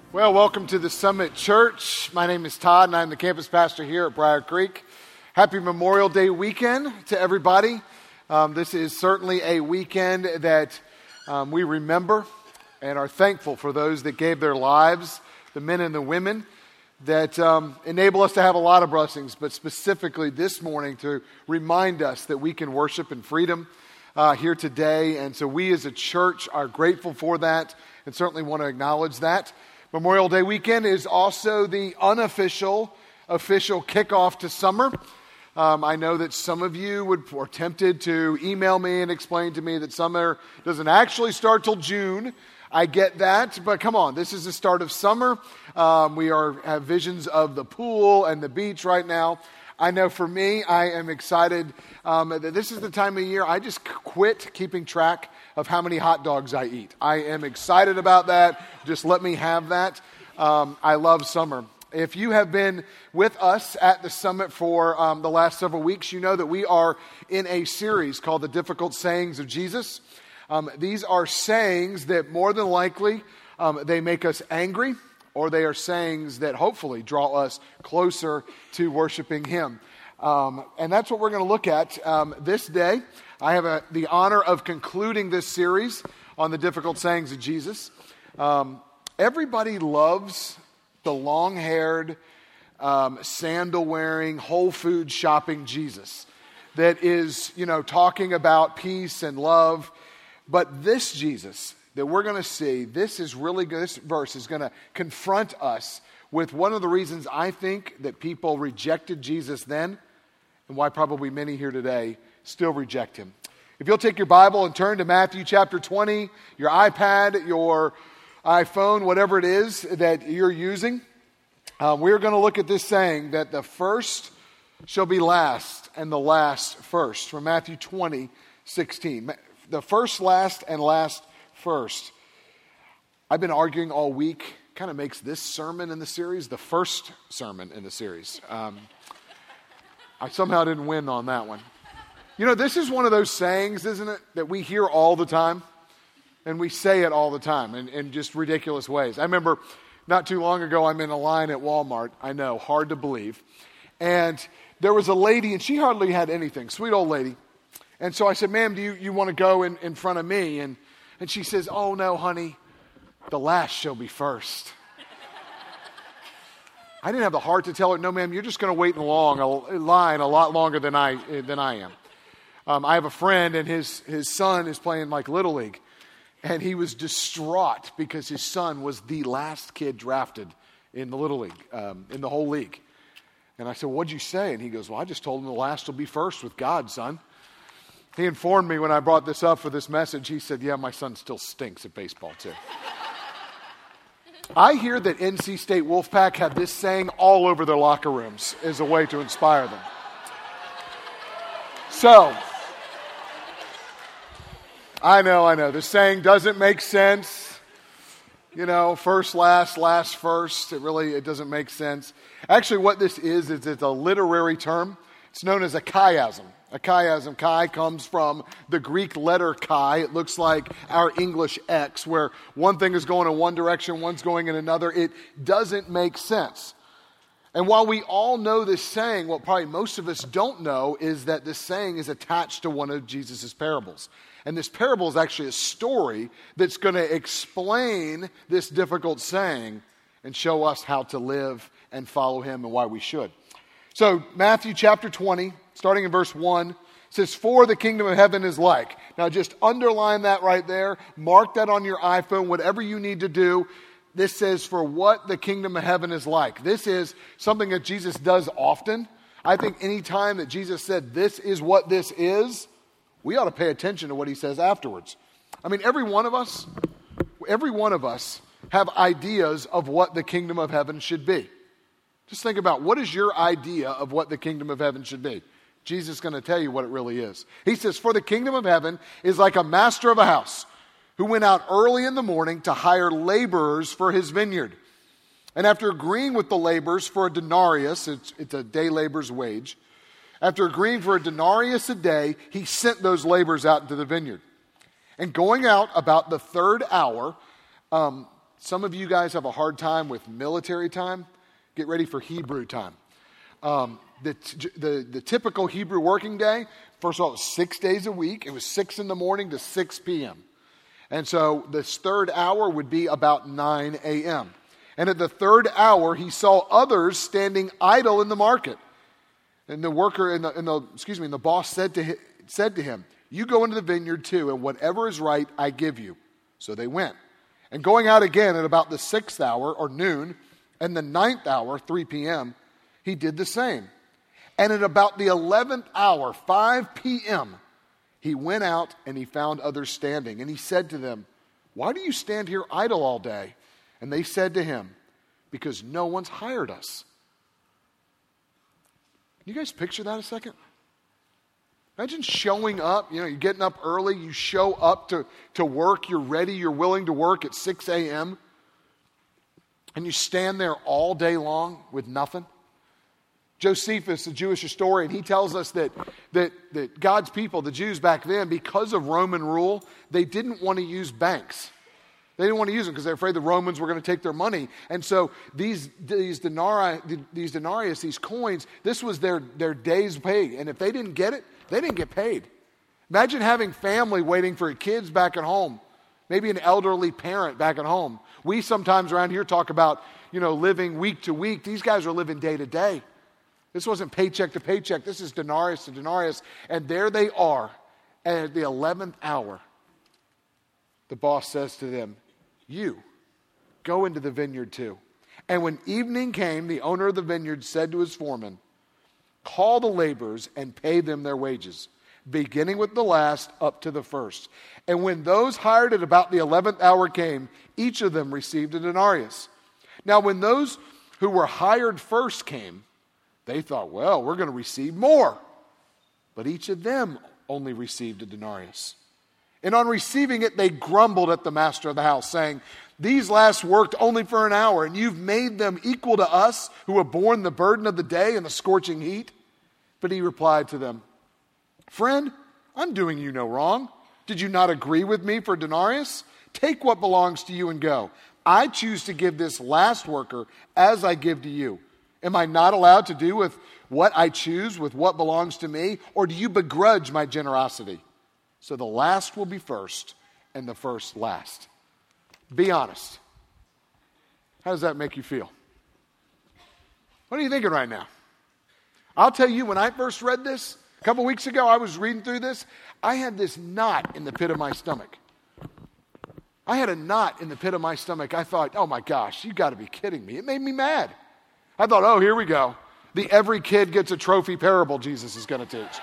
Well, welcome to the Summit Church. My name is Todd, and I'm the campus pastor here at Briar Creek. Happy Memorial Day weekend to everybody. This is certainly a weekend that we remember and are thankful for those that gave their lives, the men and the women that enable us to have a lot of blessings, but specifically this morning to remind us that we can worship in freedom here today. And so we as a church are grateful for that and certainly want to acknowledge that. Memorial Day weekend is also the official kickoff to summer. I know that some of you are tempted to email me and explain to me that summer doesn't actually start till June. I get that, but come on, this is the start of summer. We have visions of the pool and the beach right now. I know for me, I am excited that this is the time of year I just quit keeping track of how many hot dogs I eat. I am excited about that. Just let me have that. I love summer. If you have been with us at the Summit for the last several weeks, you know that we are in a series called The Difficult Sayings of Jesus. These are sayings that more than likely they make us angry, or they are sayings that hopefully draw us closer to worshiping Him. And that's what we're going to look at this day. I have the honor of concluding this series on the difficult sayings of Jesus. Everybody loves the long-haired, sandal-wearing, Whole Foods shopping Jesus that is, talking about peace and love. But this Jesus that we're going to see, this verse is going to confront us with one of the reasons I think that people rejected Jesus then, and why probably many here today still reject Him. If you'll take your Bible and turn to Matthew chapter 20, your iPad, your iPhone, whatever it is that you're using, we're going to look at this saying that the first shall be last and the last first, from Matthew 20:16. The first last and last first. I've been arguing all week, kind of makes this sermon in the series the first sermon in the series. I somehow didn't win on that one. This is one of those sayings, isn't it, that we hear all the time, and we say it all the time in just ridiculous ways. I remember not too long ago, I'm in a line at Walmart. I know, hard to believe. And there was a lady, and she hardly had anything, sweet old lady. And so I said, ma'am, do you want to go in front of me? And she says, oh no, honey, the last shall be first. I didn't have the heart to tell her, no, ma'am, you're just going to wait in line a lot longer than I am. I have a friend, and his son is playing like Little League, and he was distraught because his son was the last kid drafted in the Little League, in the whole league. And I said, well, what'd you say? And he goes, well, I just told him the last will be first with God, son. He informed me when I brought this up for this message, he said, yeah, my son still stinks at baseball too. I hear that NC State Wolfpack have this saying all over their locker rooms as a way to inspire them. So, I know. The saying doesn't make sense. First, last, first. It doesn't make sense. Actually, what this is it's a literary term. It's known as a chiasm. A chiasm, chi, comes from the Greek letter chi. It looks like our English X, where one thing is going in one direction, one's going in another. It doesn't make sense. And while we all know this saying, what probably most of us don't know is that this saying is attached to one of Jesus' parables. And this parable is actually a story that's going to explain this difficult saying and show us how to live and follow Him and why we should. So Matthew chapter 20, starting in verse 1, says, for the kingdom of heaven is like. Now just underline that right there. Mark that on your iPhone, whatever you need to do. This says for what the kingdom of heaven is like. This is something that Jesus does often. I think any time that Jesus said this is what this is, we ought to pay attention to what He says afterwards. I mean, every one of us have ideas of what the kingdom of heaven should be. Just think about, what is your idea of what the kingdom of heaven should be? Jesus is going to tell you what it really is. He says, for the kingdom of heaven is like a master of a house who went out early in the morning to hire laborers for his vineyard. And after agreeing with the laborers for a denarius, it's a day laborer's wage. After agreeing for a denarius a day, he sent those laborers out into the vineyard. And going out about the third hour, Some of you guys have a hard time with military time. Get ready for Hebrew time. The typical Hebrew working day, first of all, it was 6 days a week. It was 6 in the morning to 6 p.m. And so this third hour would be about 9 a.m. And at the third hour, he saw others standing idle in the market. And the worker and the boss said to him, "You go into the vineyard too, and whatever is right, I give you." So they went. And going out again at about the 6th hour, or noon, and the 9th hour, 3 p.m., he did the same. And at about the 11th hour, 5 p.m., he went out and he found others standing. And he said to them, "Why do you stand here idle all day?" And they said to him, "Because no one's hired us." You guys picture that a second? Imagine showing up, you're getting up early, you show up to work, you're ready, you're willing to work at 6 a.m., and you stand there all day long with nothing. Josephus, a Jewish historian, he tells us that God's people, the Jews back then, because of Roman rule, they didn't want to use banks. They didn't want to use them because they're afraid the Romans were going to take their money. And so these denarius, these coins, this was their day's pay. And if they didn't get it, they didn't get paid. Imagine having family waiting for kids back at home. Maybe an elderly parent back at home. We sometimes around here talk about, living week to week. These guys are living day to day. This wasn't paycheck to paycheck. This is denarius to denarius. And there they are. And at the 11th hour, the boss says to them, "You, go into the vineyard too." And when evening came, the owner of the vineyard said to his foreman, "Call the laborers and pay them their wages, beginning with the last up to the first." And when those hired at about the 11th hour came, each of them received a denarius. Now when those who were hired first came, they thought, "Well, we're going to receive more." But each of them only received a denarius. And on receiving it, they grumbled at the master of the house, saying, "These last worked only for an hour, and you've made them equal to us who have borne the burden of the day and the scorching heat." But he replied to them, "Friend, I'm doing you no wrong. Did you not agree with me for a denarius? Take what belongs to you and go. I choose to give this last worker as I give to you. Am I not allowed to do with what I choose with what belongs to me? Or do you begrudge my generosity? So the last will be first, and the first last." Be honest. How does that make you feel? What are you thinking right now? I'll tell you, when I first read this, a couple weeks ago, I was reading through this, I had this knot in the pit of my stomach. I had a knot in the pit of my stomach. I thought, oh my gosh, you got to be kidding me. It made me mad. I thought, oh, here we go. The every kid gets a trophy parable Jesus is going to teach.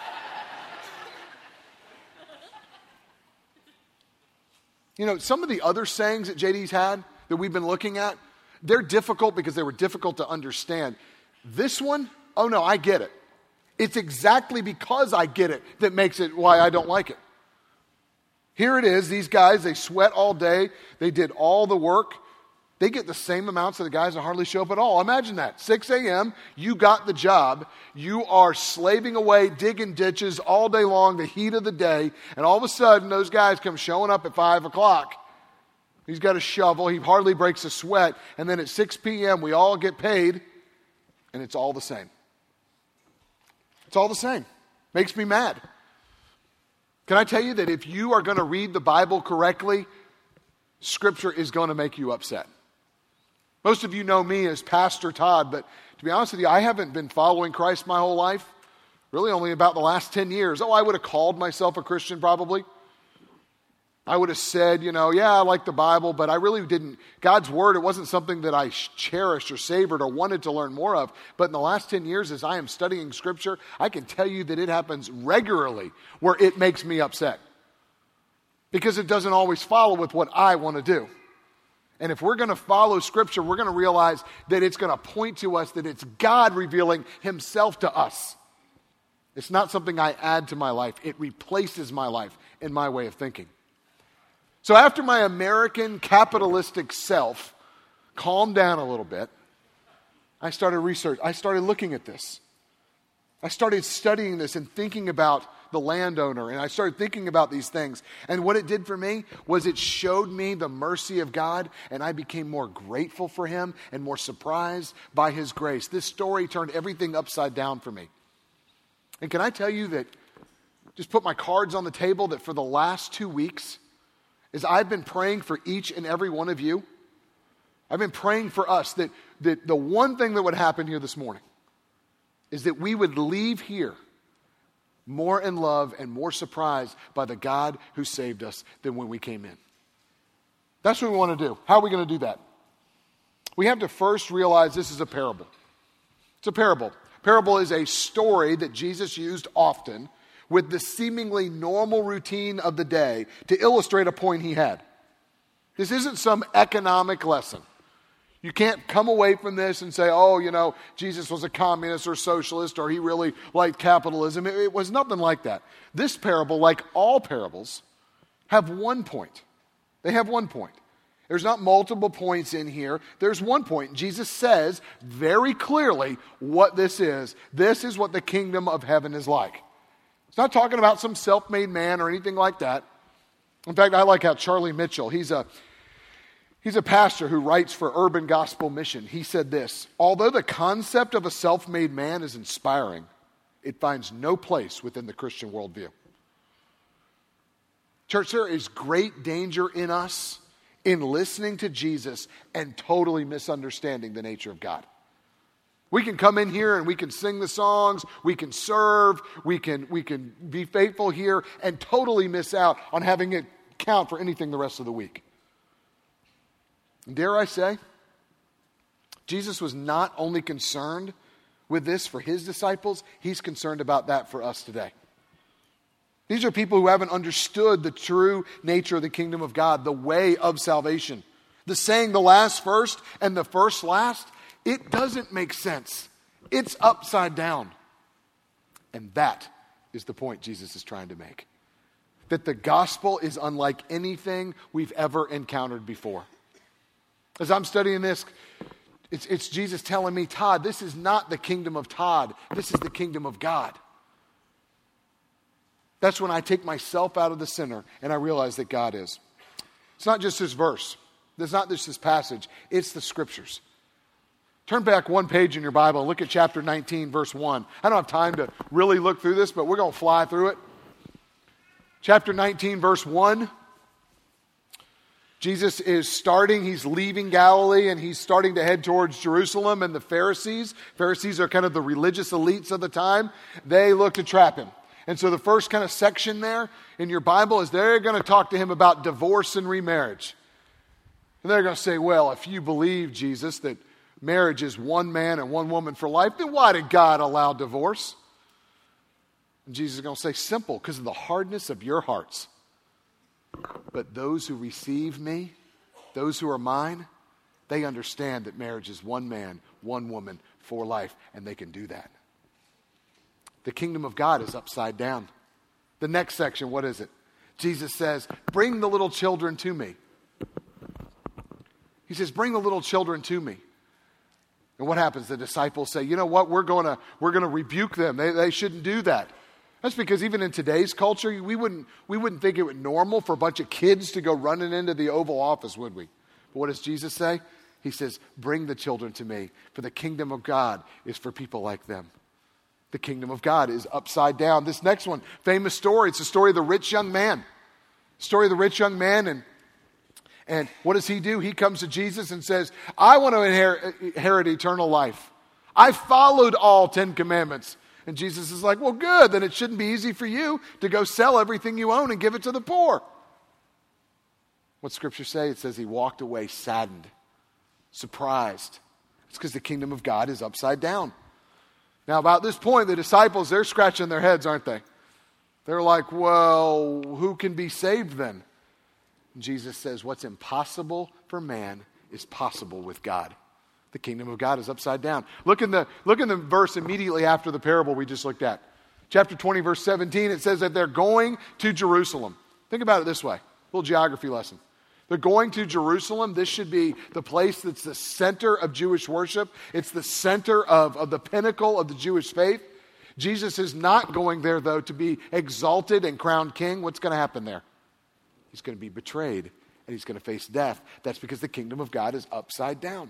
Some of the other sayings that JD's had that we've been looking at, they're difficult because they were difficult to understand. This one, oh no, I get it. It's exactly because I get it that makes it why I don't like it. Here it is, these guys, they sweat all day, they did all the work. They get the same amounts of the guys that hardly show up at all. Imagine that. 6 a.m., you got the job. You are slaving away, digging ditches all day long, the heat of the day, and all of a sudden, those guys come showing up at 5 o'clock. He's got a shovel. He hardly breaks a sweat. And then at 6 p.m., we all get paid, and it's all the same. It's all the same. Makes me mad. Can I tell you that if you are going to read the Bible correctly, Scripture is going to make you upset. Most of you know me as Pastor Todd, but to be honest with you, I haven't been following Christ my whole life. Really only about the last 10 years. I would have called myself a Christian probably. I would have said, yeah, I like the Bible, but I really didn't. God's Word, it wasn't something that I cherished or savored or wanted to learn more of. But in the last 10 years, as I am studying Scripture, I can tell you that it happens regularly where it makes me upset. Because it doesn't always follow with what I want to do. And if we're going to follow Scripture, we're going to realize that it's going to point to us that it's God revealing Himself to us. It's not something I add to my life. It replaces my life in my way of thinking. So after my American capitalistic self calmed down a little bit, I started research. I started looking at this. I started studying this and thinking about the landowner. And I started thinking about these things. And what it did for me was it showed me the mercy of God, and I became more grateful for him and more surprised by his grace. This story turned everything upside down for me. And can I tell you that, just put my cards on the table, that for the last 2 weeks, as I've been praying for each and every one of you, I've been praying for us that the one thing that would happen here this morning is that we would leave here more in love and more surprised by the God who saved us than when we came in. That's what we want to do. How are we going to do that? We have to first realize this is a parable. It's a parable. Parable is a story that Jesus used often with the seemingly normal routine of the day to illustrate a point he had. This isn't some economic lesson. You can't come away from this and say, oh, Jesus was a communist or socialist, or he really liked capitalism. It was nothing like that. This parable, like all parables, have one point. They have one point. There's not multiple points in here. There's one point. Jesus says very clearly what this is. This is what the kingdom of heaven is like. It's not talking about some self-made man or anything like that. In fact, I like how Charlie Mitchell, he's a pastor who writes for Urban Gospel Mission. He said this: although the concept of a self-made man is inspiring, it finds no place within the Christian worldview. Church, there is great danger in us in listening to Jesus and totally misunderstanding the nature of God. We can come in here and we can sing the songs, we can serve, we can be faithful here and totally miss out on having it count for anything the rest of the week. And dare I say, Jesus was not only concerned with this for his disciples, he's concerned about that for us today. These are people who haven't understood the true nature of the kingdom of God, the way of salvation. The saying, the last first and the first last, it doesn't make sense. It's upside down. And that is the point Jesus is trying to make. That the gospel is unlike anything we've ever encountered before. As I'm studying this, it's Jesus telling me, Todd, this is not the kingdom of Todd. This is the kingdom of God. That's when I take myself out of the center and I realize that God is. It's not just this verse. It's not just this passage. It's the scriptures. Turn back one page in your Bible and look at chapter 19, verse 1. I don't have time to really look through this, but we're going to fly through it. Chapter 19, verse 1. Jesus is he's leaving Galilee and he's starting to head towards Jerusalem, and the Pharisees are kind of the religious elites of the time, they look to trap him. And so the first kind of section there in your Bible is they're going to talk to him about divorce and remarriage. And they're going to say, well, if you believe, Jesus, that marriage is one man and one woman for life, then why did God allow divorce? And Jesus is going to say, simple, because of the hardness of your hearts. But those who receive me, those who are mine, they understand that marriage is one man, one woman for life, and they can do that. The kingdom of God is upside down. The next section, what is it? Jesus says, bring the little children to me. He says, bring the little children to me. And what happens? The disciples say, you know what? We're going to rebuke them. They shouldn't do that. That's because even in today's culture, we wouldn't think it was normal for a bunch of kids to go running into the Oval Office, would we? But what does Jesus say? He says, bring the children to me, for the kingdom of God is for people like them. The kingdom of God is upside down. This next one, famous story. It's the story of the rich young man. Story of the rich young man. And what does he do? He comes to Jesus and says, I want to inherit eternal life. I followed all 10 commandments. And Jesus is like, well, good. Then it shouldn't be easy for you to go sell everything you own and give it to the poor. What scripture say? It says he walked away saddened, surprised. It's because the kingdom of God is upside down. Now, about this point, the disciples, they're scratching their heads, aren't they? They're like, well, who can be saved then? And Jesus says, what's impossible for man is possible with God. The kingdom of God is upside down. Look in the verse immediately after the parable we just looked at. Chapter 20, verse 17, it says that they're going to Jerusalem. Think about it this way, a little geography lesson. They're going to Jerusalem. This should be the place that's the center of Jewish worship. It's the center of the pinnacle of the Jewish faith. Jesus is not going there, though, to be exalted and crowned king. What's going to happen there? He's going to be betrayed and he's going to face death. That's because the kingdom of God is upside down.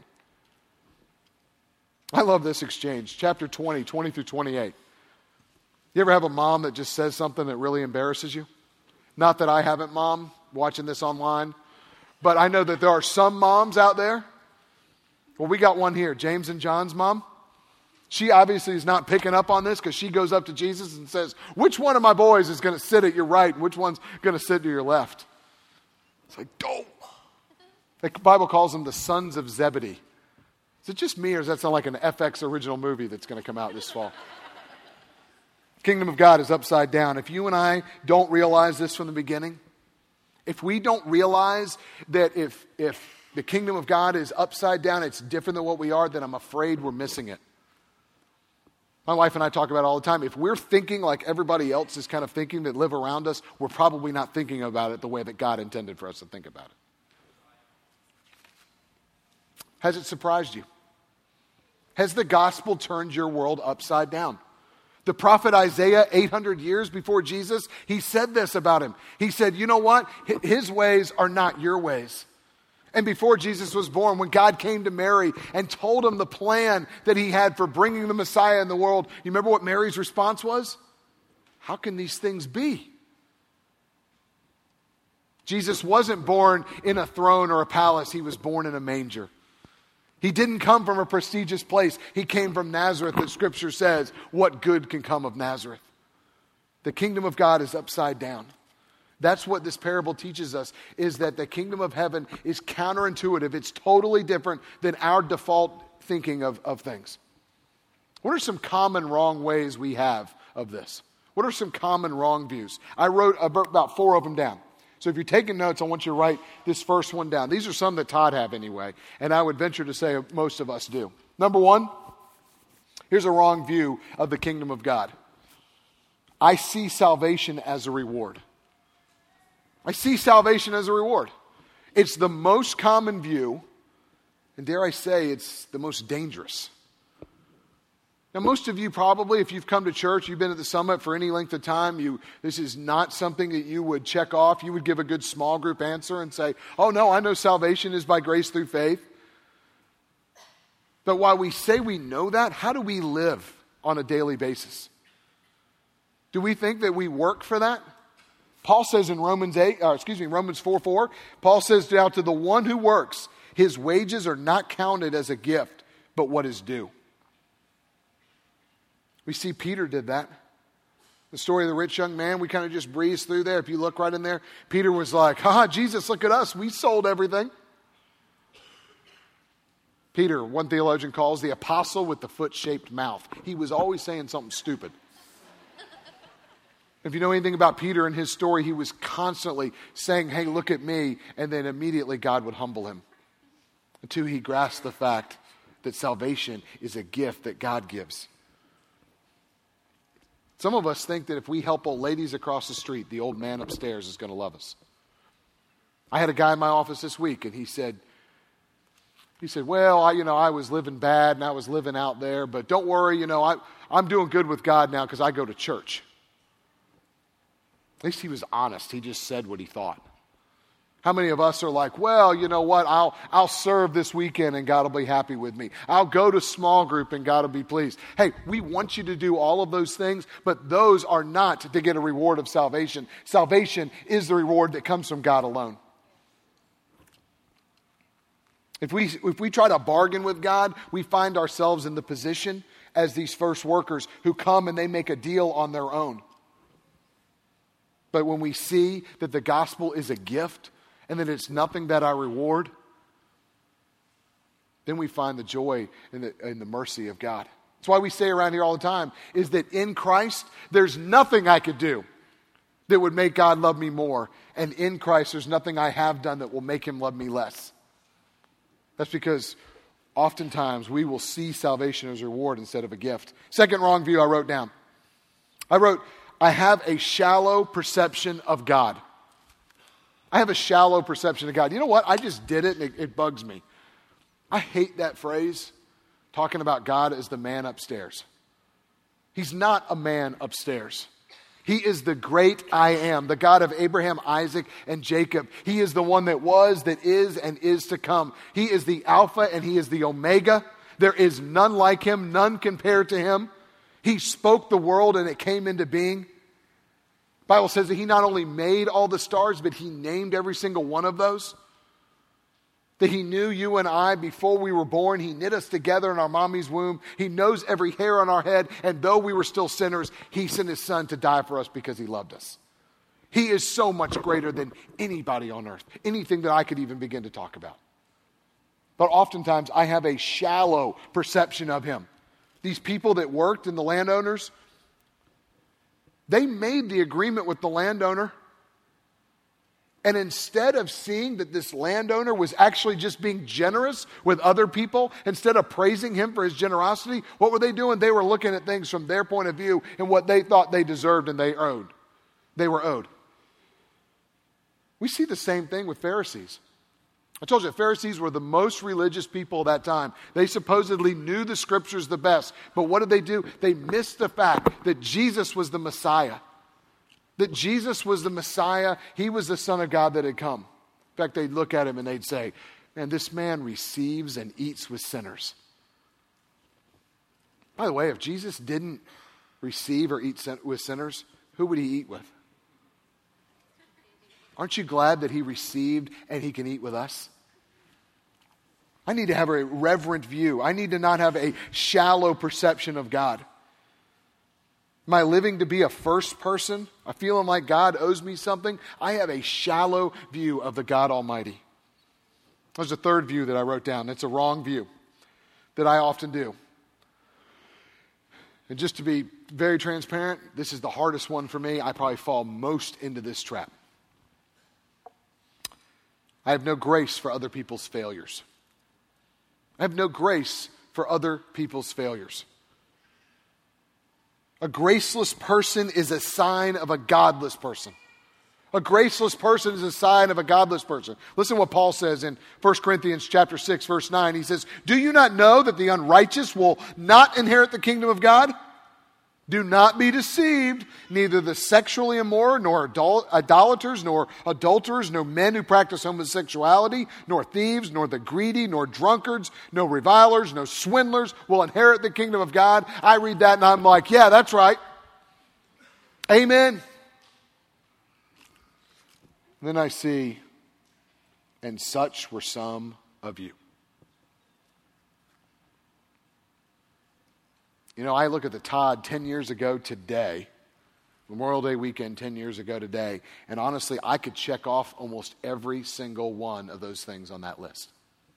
I love this exchange. Chapter 20 through 28. You ever have a mom that just says something that really embarrasses you? Not that I haven't, Mom, watching this online. But I know that there are some moms out there. Well, we got one here, James and John's mom. She obviously is not picking up on this because she goes up to Jesus and says, which one of my boys is going to sit at your right and which one's going to sit to your left? It's like, go. The Bible calls them the sons of Zebedee. Is it just me or does that sound like an FX original movie that's going to come out this fall? Kingdom of God is upside down. If you and I don't realize this from the beginning, if we don't realize that if the kingdom of God is upside down, it's different than what we are, then I'm afraid we're missing it. My wife and I talk about it all the time. If we're thinking like everybody else is kind of thinking that live around us, we're probably not thinking about it the way that God intended for us to think about it. Has it surprised you? Has the gospel turned your world upside down? The prophet Isaiah, 800 years before Jesus, he said this about him. He said, you know what? His ways are not your ways. And before Jesus was born, when God came to Mary and told him the plan that he had for bringing the Messiah in the world, you remember what Mary's response was? How can these things be? Jesus wasn't born in a throne or a palace. He was born in a manger. He didn't come from a prestigious place. He came from Nazareth, that Scripture says, what good can come of Nazareth? The kingdom of God is upside down. That's what this parable teaches us, is that the kingdom of heaven is counterintuitive. It's totally different than our default thinking of things. What are some common wrong ways we have of this? What are some common wrong views? I wrote about 4 of them down. So if you're taking notes, I want you to write this first one down. These are some that Todd have anyway, and I would venture to say most of us do. Number 1, here's a wrong view of the kingdom of God. I see salvation as a reward. I see salvation as a reward. It's the most common view, and dare I say, it's the most dangerous. Now, most of you probably, if you've come to church, you've been at the summit for any length of time, this is not something that you would check off. You would give a good small group answer and say, oh no, I know salvation is by grace through faith. But while we say we know that, how do we live on a daily basis? Do we think that we work for that? Paul says in Romans 4:4, Paul says, now to the one who works, his wages are not counted as a gift, but what is due. We see Peter did that. The story of the rich young man, we kind of just breezed through there. If you look right in there, Peter was like, Jesus, look at us. We sold everything. Peter, one theologian calls the apostle with the foot-shaped mouth. He was always saying something stupid. If you know anything about Peter and his story, he was constantly saying, hey, look at me, and then immediately God would humble him until he grasped the fact that salvation is a gift that God gives. Some of us think that if we help old ladies across the street, the old man upstairs is going to love us. I had a guy in my office this week, and he said, well, I was living bad, and I was living out there, but don't worry, I'm doing good with God now because I go to church. At least he was honest. He just said what he thought. How many of us are like, well, you know what, I'll serve this weekend and God will be happy with me. I'll go to small group and God will be pleased. Hey, we want you to do all of those things, but those are not to get a reward of salvation. Salvation is the reward that comes from God alone. If we try to bargain with God, we find ourselves in the position as these first workers who come and they make a deal on their own. But when we see that the gospel is a gift, and that it's nothing that I reward, then we find the joy in the mercy of God. That's why we say around here all the time, is that in Christ, there's nothing I could do that would make God love me more. And in Christ, there's nothing I have done that will make him love me less. That's because oftentimes we will see salvation as a reward instead of a gift. Second wrong view I wrote down. I have a shallow perception of God. I have a shallow perception of God. You know what? I just did it and it bugs me. I hate that phrase, talking about God as the man upstairs. He's not a man upstairs. He is the great I am, the God of Abraham, Isaac, and Jacob. He is the one that was, that is, and is to come. He is the Alpha and He is the Omega. There is none like Him, none compared to Him. He spoke the world and it came into being. The Bible says that He not only made all the stars, but He named every single one of those. That He knew you and I before we were born. He knit us together in our mommy's womb. He knows every hair on our head. And though we were still sinners, He sent His Son to die for us because He loved us. He is so much greater than anybody on earth. Anything that I could even begin to talk about. But oftentimes I have a shallow perception of Him. These people that worked and the landowners, they made the agreement with the landowner. And instead of seeing that this landowner was actually just being generous with other people, instead of praising him for his generosity, what were they doing? They were looking at things from their point of view and what they thought they deserved and they owed. They were owed. We see the same thing with Pharisees. I told you, Pharisees were the most religious people of that time. They supposedly knew the scriptures the best. But what did they do? They missed the fact that Jesus was the Messiah. That Jesus was the Messiah. He was the Son of God that had come. In fact, they'd look at Him and they'd say, man, this man receives and eats with sinners. By the way, if Jesus didn't receive or eat with sinners, who would He eat with? Aren't you glad that He received and He can eat with us? I need to have a reverent view. I need to not have a shallow perception of God. Am I living to be a first person? I'm feeling like God owes me something? I have a shallow view of the God Almighty. There's a third view that I wrote down. It's a wrong view that I often do. And just to be very transparent, this is the hardest one for me. I probably fall most into this trap. I have no grace for other people's failures. I have no grace for other people's failures. A graceless person is a sign of a godless person. A graceless person is a sign of a godless person. Listen to what Paul says in 1 Corinthians chapter 6, verse 9. He says, do you not know that the unrighteous will not inherit the kingdom of God? Do not be deceived. Neither the sexually immoral, nor idolaters, nor adulterers, nor men who practice homosexuality, nor thieves, nor the greedy, nor drunkards, no revilers, no swindlers will inherit the kingdom of God. I read that and I'm like, yeah, that's right. Amen. Then I see, and such were some of you. You know, I look at the Todd 10 years ago today, Memorial Day weekend 10 years ago today, and honestly, I could check off almost every single one of those things on that list.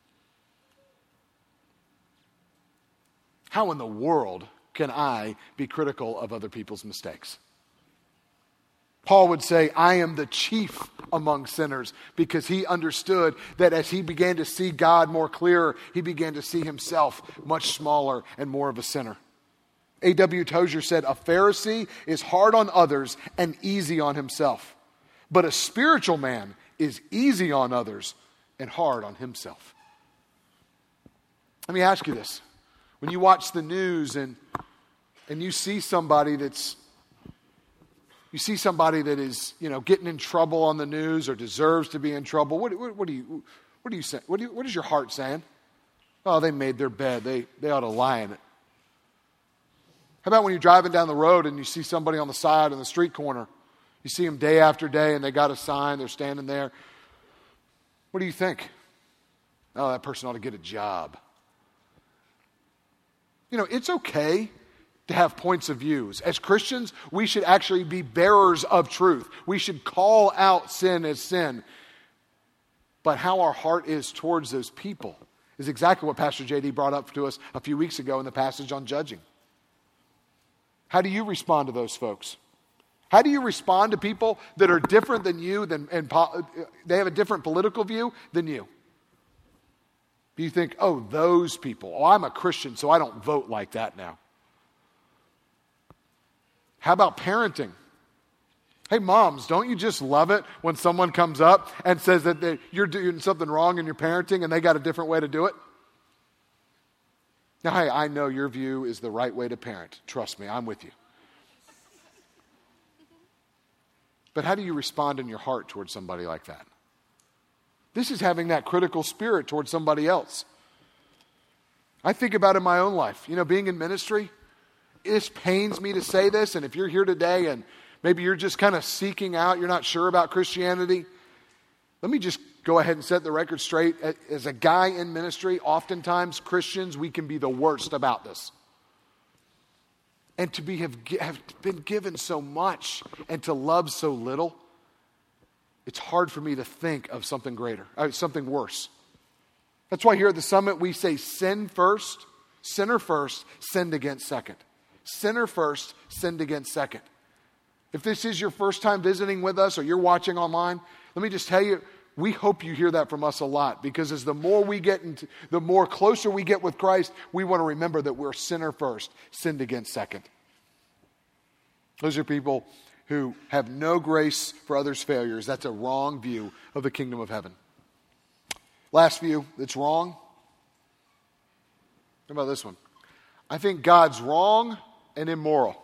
How in the world can I be critical of other people's mistakes? Paul would say, I am the chief among sinners, because he understood that as he began to see God more clearer, he began to see himself much smaller and more of a sinner. A.W. Tozer said, a Pharisee is hard on others and easy on himself. But a spiritual man is easy on others and hard on himself. Let me ask you this. When you watch the news and you see somebody that is, getting in trouble on the news or deserves to be in trouble, what do you say? What is your heart saying? Oh, they made their bed. They ought to lie in it. How about when you're driving down the road and you see somebody on the side in the street corner? You see them day after day and they got a sign, they're standing there. What do you think? Oh, that person ought to get a job. It's okay to have points of views. As Christians, we should actually be bearers of truth. We should call out sin as sin. But how our heart is towards those people is exactly what Pastor J.D. brought up to us a few weeks ago in the passage on judging. How do you respond to those folks? How do you respond to people that are different than you, and they have a different political view than you? Do you think, oh, those people, I'm a Christian, so I don't vote like that now? How about parenting? Hey, moms, don't you just love it when someone comes up and says that you're doing something wrong in your parenting and they got a different way to do it? Now, hey, I know your view is the right way to parent. Trust me, I'm with you. But how do you respond in your heart towards somebody like that? This is having that critical spirit towards somebody else. I think about in my own life, being in ministry, it pains me to say this, and if you're here today and maybe you're just kind of seeking out, you're not sure about Christianity, let me just go ahead and set the record straight. As a guy in ministry, oftentimes Christians, we can be the worst about this. And to have been given so much and to love so little, it's hard for me to think of something greater, something worse. That's why here at the Summit we say sinner first, sinned against second. Sinner first, sinned against second. If this is your first time visiting with us or you're watching online, let me just tell you, we hope you hear that from us a lot, because as the more closer we get with Christ, we want to remember that we're sinner first, sinned against second. Those are people who have no grace for others' failures. That's a wrong view of the kingdom of heaven. Last view that's wrong. How about this one? I think God's wrong and immoral.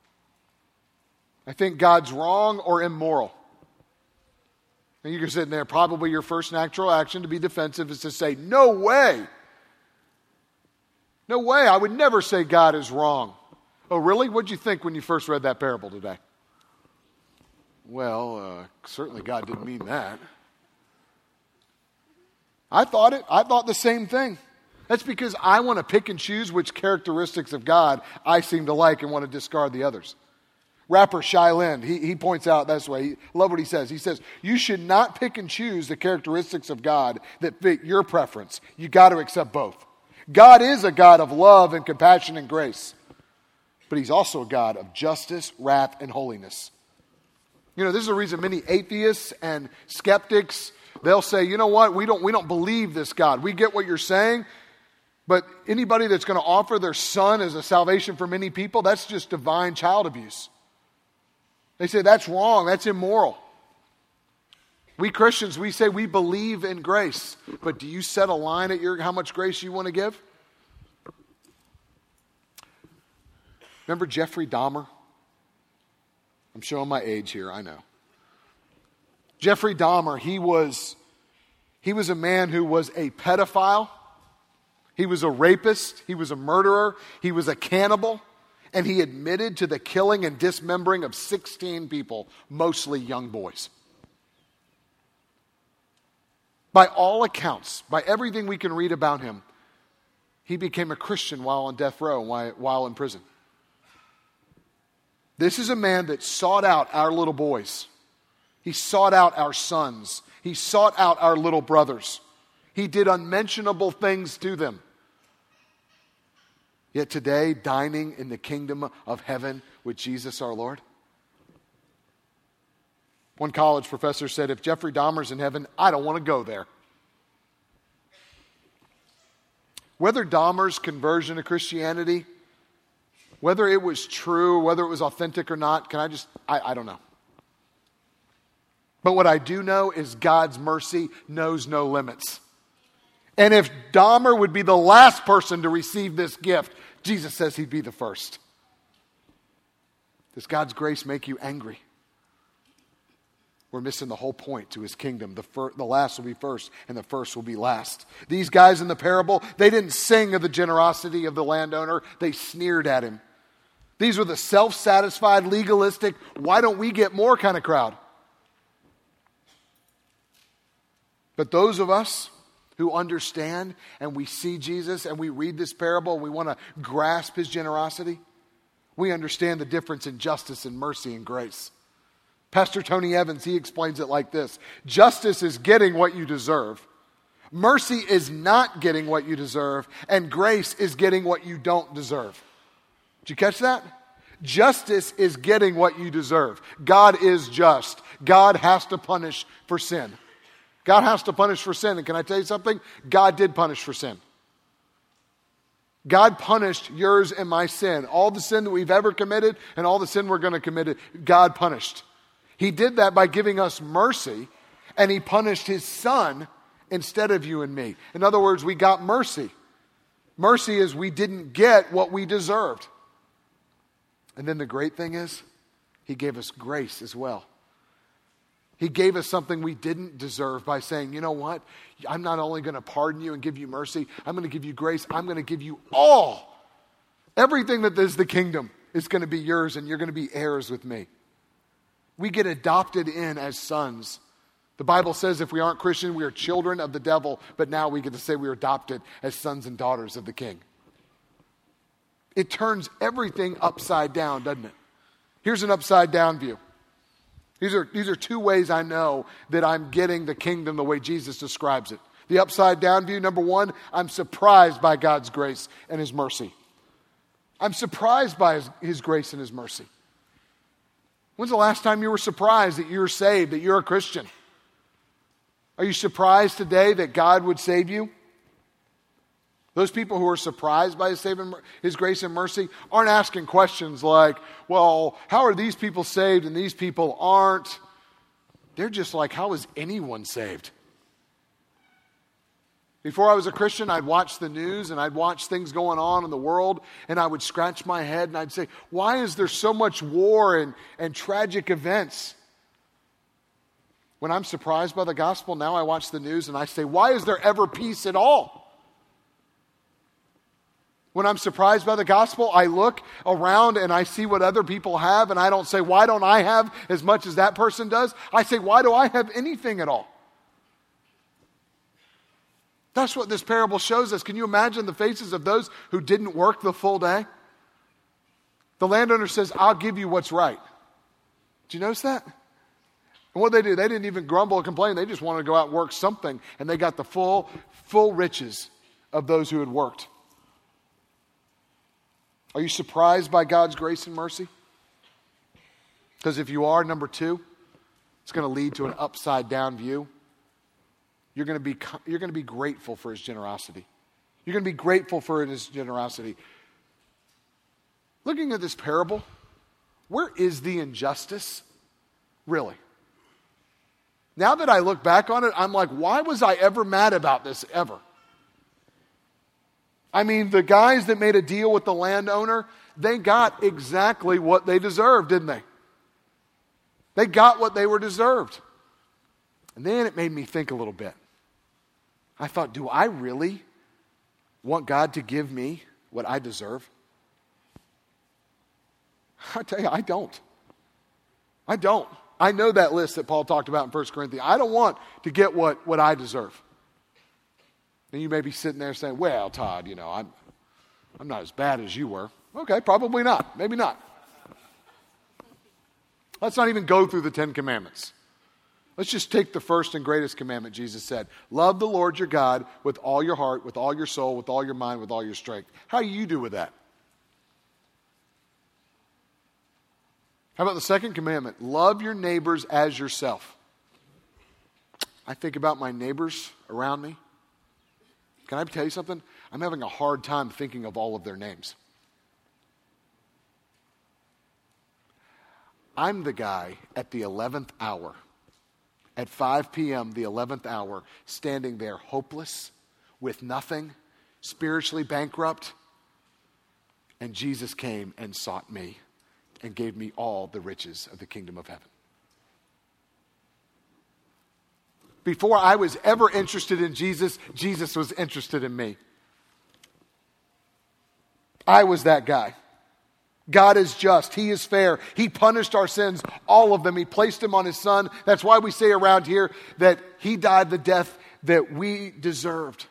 I think God's wrong or immoral. And you're sitting there, probably your first natural action to be defensive is to say, no way. No way, I would never say God is wrong. Oh, really? What did you think when you first read that parable today? Well, certainly God didn't mean that. I thought the same thing. That's because I want to pick and choose which characteristics of God I seem to like and want to discard the others. Rapper Shai Linne, he points out this way. I love what he says. He says, you should not pick and choose the characteristics of God that fit your preference. You got to accept both. God is a God of love and compassion and grace. But he's also a God of justice, wrath, and holiness. This is the reason many atheists and skeptics, they'll say, you know what, we don't believe this God. We get what you're saying, but anybody that's going to offer their son as a salvation for many people, that's just divine child abuse. They say that's wrong, that's immoral. We Christians, we say we believe in grace, but do you set a line at how much grace you want to give? Remember Jeffrey Dahmer? I'm showing my age here, I know. Jeffrey Dahmer, he was a man who was a pedophile. He was a rapist. He was a murderer. He was a cannibal. And he admitted to the killing and dismembering of 16 people, mostly young boys. By all accounts, by everything we can read about him, he became a Christian while on death row, while in prison. This is a man that sought out our little boys. He sought out our sons. He sought out our little brothers. He did unmentionable things to them. Yet today, dining in the kingdom of heaven with Jesus our Lord. One college professor said, if Jeffrey Dahmer's in heaven, I don't want to go there. Whether Dahmer's conversion to Christianity, whether it was true, whether it was authentic or not, I don't know. But what I do know is God's mercy knows no limits. And if Dahmer would be the last person to receive this gift, Jesus says he'd be the first. Does God's grace make you angry? We're missing the whole point to his kingdom. The last will be first, and the first will be last. These guys in the parable, they didn't sing of the generosity of the landowner. They sneered at him. These were the self-satisfied, legalistic, why don't we get more kind of crowd. But those of us who understand and we see Jesus and we read this parable and we want to grasp his generosity, we understand the difference in justice and mercy and grace. Pastor Tony Evans, he explains it like this. Justice is getting what you deserve. Mercy is not getting what you deserve. And grace is getting what you don't deserve. Did you catch that? Justice is getting what you deserve. God is just. God has to punish for sin. God has to punish for sin. And can I tell you something? God did punish for sin. God punished yours and my sin. All the sin that we've ever committed and all the sin we're going to commit, God punished. He did that by giving us mercy, and he punished his son instead of you and me. In other words, we got mercy. Mercy is we didn't get what we deserved. And then the great thing is, he gave us grace as well. He gave us something we didn't deserve by saying, you know what? I'm not only going to pardon you and give you mercy, I'm going to give you grace. I'm going to give you all. Everything that is the kingdom is going to be yours, and you're going to be heirs with me. We get adopted in as sons. The Bible says if we aren't Christian, we are children of the devil, but now we get to say we are adopted as sons and daughters of the King. It turns everything upside down, doesn't it? Here's an upside down view. These are two ways I know that I'm getting the kingdom the way Jesus describes it. The upside down view, number one, I'm surprised by God's grace and his mercy. I'm surprised by his grace and his mercy. When's the last time you were surprised that you're saved, that you're a Christian? Are you surprised today that God would save you? Those people who are surprised by his grace and mercy aren't asking questions like, well, how are these people saved and these people aren't? They're just like, how is anyone saved? Before I was a Christian, I'd watch the news and I'd watch things going on in the world, and I would scratch my head and I'd say, why is there so much war and tragic events? When I'm surprised by the gospel, now I watch the news and I say, why is there ever peace at all? When I'm surprised by the gospel, I look around and I see what other people have, and I don't say, why don't I have as much as that person does? I say, why do I have anything at all? That's what this parable shows us. Can you imagine the faces of those who didn't work the full day? The landowner says, I'll give you what's right. Did you notice that? And what did they do? They didn't even grumble or complain. They just wanted to go out and work something, and they got the full riches of those who had worked. Are you surprised by God's grace and mercy? Because if you are, number two, it's going to lead to an upside down view. You're going to be grateful for his generosity. You're going to be grateful for his generosity. Looking at this parable, where is the injustice? Really? Now that I look back on it, I'm like, why was I ever mad about this ever? I mean, the guys that made a deal with the landowner, they got exactly what they deserved, didn't they? They got what they were deserved. And then it made me think a little bit. I thought, do I really want God to give me what I deserve? I tell you, I don't. I don't. I know that list that Paul talked about in 1 Corinthians. I don't want to get what I deserve. And you may be sitting there saying, well, Todd, you know, I'm not as bad as you were. Okay, probably not. Maybe not. Let's not even go through the 10 Commandments. Let's just take the first and greatest commandment. Jesus said, love the Lord your God with all your heart, with all your soul, with all your mind, with all your strength. How do you do with that? How about the second commandment? Love your neighbors as yourself. I think about my neighbors around me. Can I tell you something? I'm having a hard time thinking of all of their names. I'm the guy at the 11th hour, at 5 p.m., the 11th hour, standing there hopeless, with nothing, spiritually bankrupt, and Jesus came and sought me and gave me all the riches of the kingdom of heaven. Before I was ever interested in Jesus, Jesus was interested in me. I was that guy. God is just. He is fair. He punished our sins, all of them. He placed them on his son. That's why we say around here that he died the death that we deserved.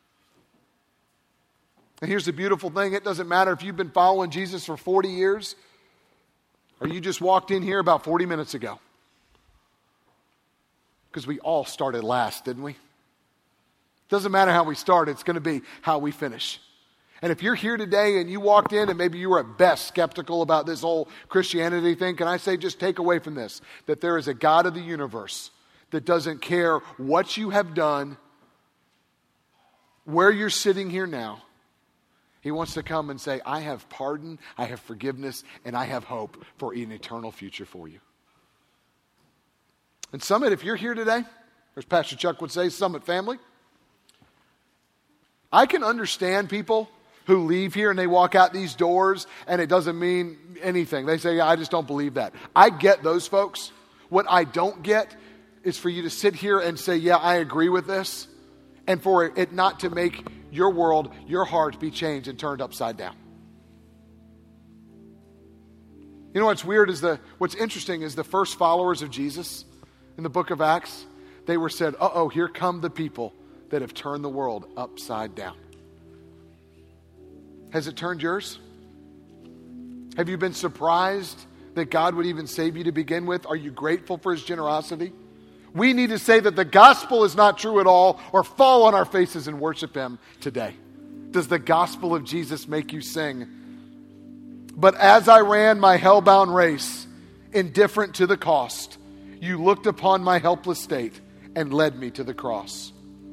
And here's the beautiful thing. It doesn't matter if you've been following Jesus for 40 years or you just walked in here about 40 minutes ago. Because we all started last, didn't we? Doesn't matter how we start, it's going to be how we finish. And if you're here today and you walked in and maybe you were at best skeptical about this whole Christianity thing, can I say just take away from this that there is a God of the universe that doesn't care what you have done, where you're sitting here now. He wants to come and say, I have pardon, I have forgiveness, and I have hope for an eternal future for you. And Summit, if you're here today, as Pastor Chuck would say, Summit family, I can understand people who leave here and they walk out these doors and it doesn't mean anything. They say, I just don't believe that. I get those folks. What I don't get is for you to sit here and say, yeah, I agree with this, and for it not to make your world, your heart be changed and turned upside down. You know what's weird is what's interesting is the first followers of Jesus in the book of Acts, they were said, here come the people that have turned the world upside down. Has it turned yours? Have you been surprised that God would even save you to begin with? Are you grateful for his generosity? We need to say that the gospel is not true at all, or fall on our faces and worship him today. Does the gospel of Jesus make you sing? But as I ran my hell-bound race, indifferent to the cost, you looked upon my helpless state and led me to the cross.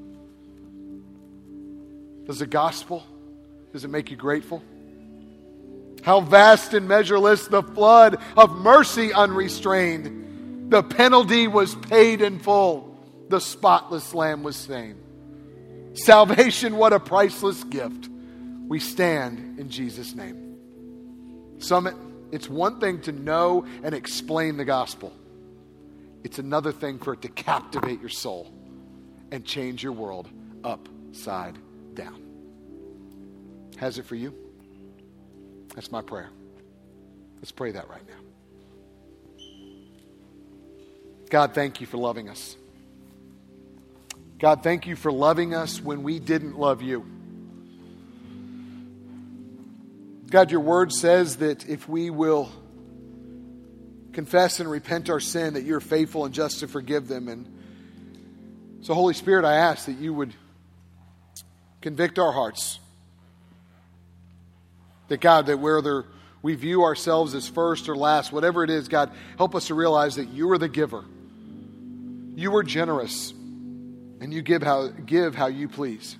Does the gospel, does it make you grateful? How vast and measureless the flood of mercy unrestrained. The penalty was paid in full. The spotless lamb was slain. Salvation, what a priceless gift. We stand in Jesus' name. Summit, it's one thing to know and explain the gospel. It's another thing for it to captivate your soul and change your world upside down. Has it for you? That's my prayer. Let's pray that right now. God, thank you for loving us. God, thank you for loving us when we didn't love you. God, your word says that if we will confess and repent our sin, that you're faithful and just to forgive them. And so, Holy Spirit, I ask that you would convict our hearts. That God, that whether we view ourselves as first or last, whatever it is, God, help us to realize that you are the giver. You are generous, and you give how you please.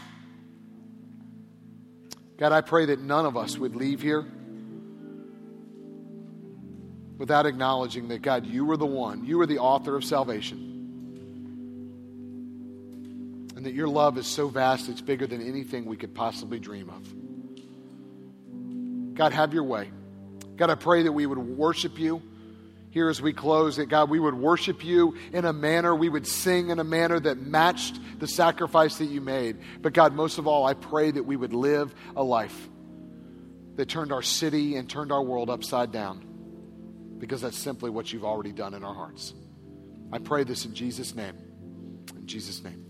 God, I pray that none of us would leave here without acknowledging that, God, you are the one, you are the author of salvation. And that your love is so vast, it's bigger than anything we could possibly dream of. God, have your way. God, I pray that we would worship you here as we close. That, God, we would worship you in a manner, we would sing in a manner that matched the sacrifice that you made. But God, most of all, I pray that we would live a life that turned our city and turned our world upside down. Because that's simply what you've already done in our hearts. I pray this in Jesus' name. In Jesus' name.